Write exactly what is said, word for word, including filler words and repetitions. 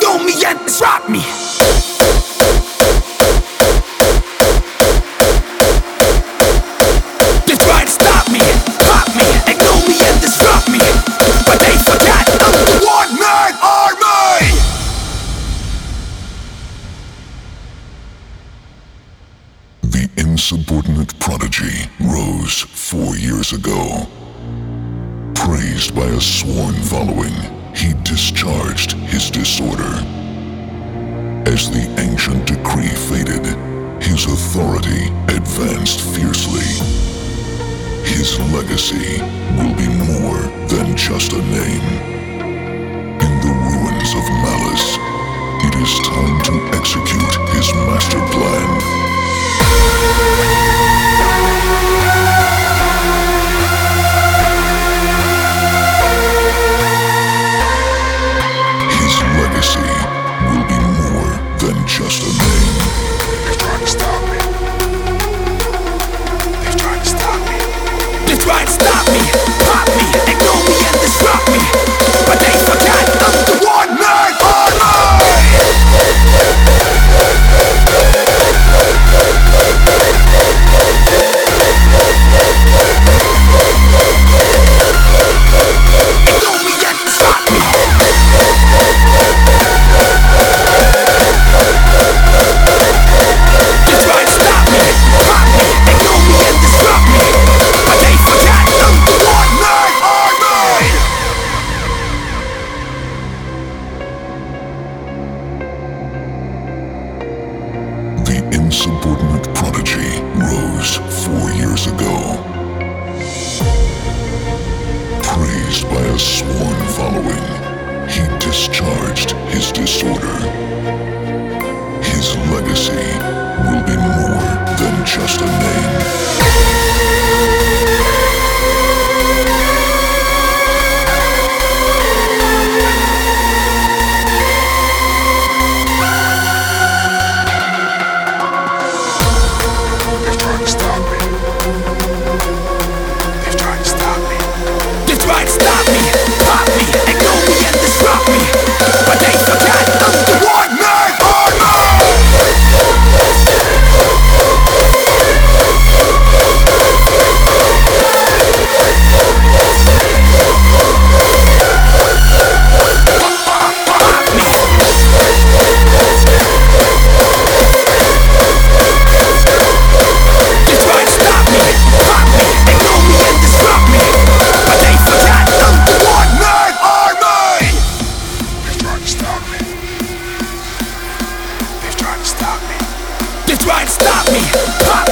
Ignore me and disrupt me. They try to stop me, pop me, ignore me and disrupt me, but they forget I'm the one-man army. The insubordinate prodigy rose four years ago. Praised by a sworn following, he discharged his disorder. As the ancient decree faded, his authority advanced fiercely. His legacy will be more than just a name. In the ruins of malice, it is time to execute his master plan. His legacy will be more than just a name. They're trying to stop me. They're trying to stop me. They try to stop me, pop me, ignore me and disrupt me, but they forget I'm the one-man army. Ignore me and disrupt me. They try to stop me, pop me, ignore me and disrupt me, but they forget I'm the one-man army. The insubordinate prodigy rose four years ago. Praised by a sworn following, he discharged his disorder. His legacy will be more than just a name. They're trying to stop me. They're trying to stop me. They try to stop me, pop me, ignore me and disrupt me, but they forget I'm the one-man army. Pop me. They try to stop me, pop me, ignore me and disrupt me, but they forget I'm the one-man army. They're trying to stop me. They're trying to stop me. They try to stop me, pop